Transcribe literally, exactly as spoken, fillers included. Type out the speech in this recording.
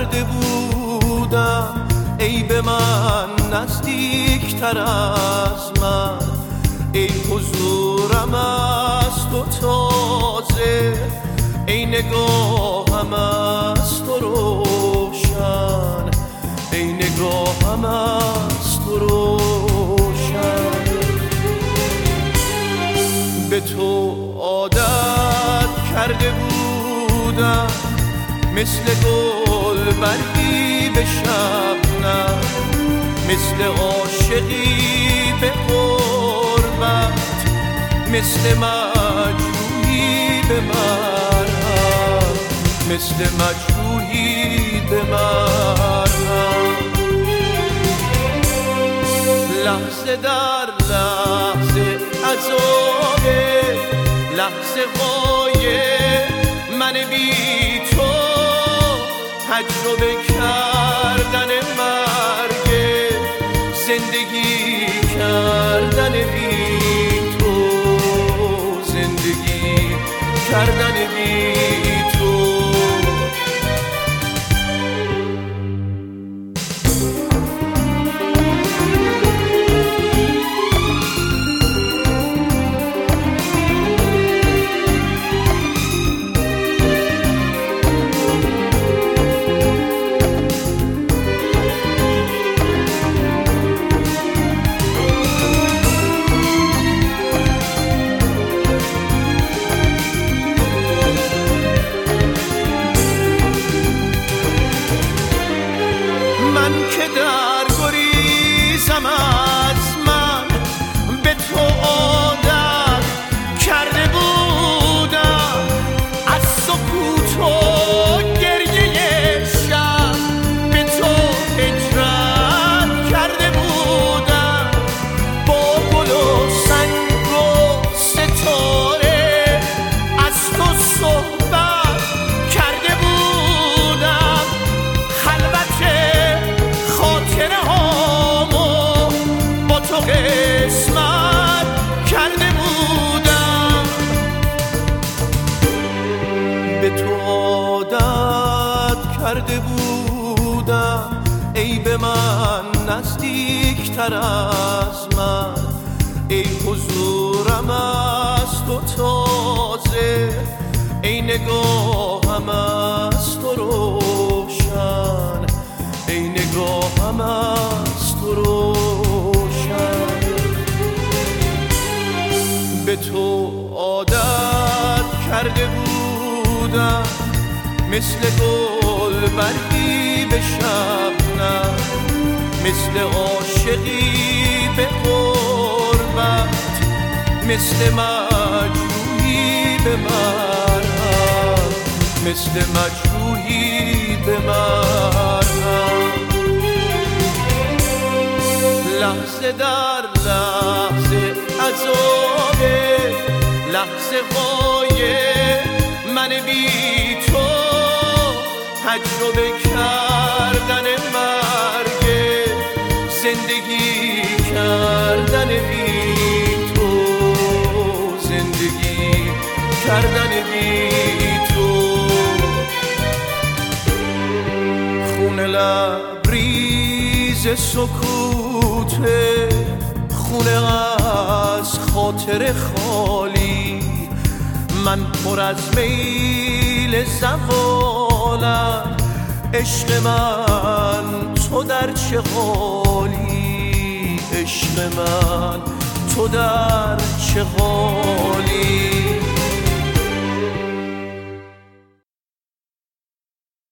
کرده بودم ای به من نزدیکتر از من، ای حضورم از تو تازه، ای نگاهم از تو روشن، ای نگاهم از تو روشن. به تو عادت کرده بودم مثل گل برگی به شبنم، مثل عاشقی به قربت، مثل مجروحی به مرهم، مثل مجروحی به مرهم. لحظه در لحظه عذابه، لحظه های من بی تو، تجربه کردن مرگ، زندگی کردن بی تو، زندگی کردن بی تو. من که در گریزم از من، به تو عادت کرده بودم، از سکوت و گریه شب به تو هجرت کرده بودم، با گل و سنگ و ستاره از تو صحبت کرده بودم، خلوت خاطره هامو با تو قسمت کرده بودم. به تو عادت کرده بودم ای به من نزدیکتر از من، ای حضورم از تو تازه، ای نگاهم از تو روشن، ای نگاهم از تو روشن. به تو عادت کرده بودم مثل گل برگی به شبنم، مثل عاشقی به قربت، مثل مجروحی به مرهم، مثل مجروحی به مرهم. لحظه در لحظه عذابه، لحظه های من بی تو، تجربه کردن مرگ، زندگی کردن بی تو، زندگی کردن بی تو. خون لبریز سکوته، خونه از خاطر خالی، من پر از میل زوالم، عشق من تو در چه حالی، عشق من تو در چه حالی.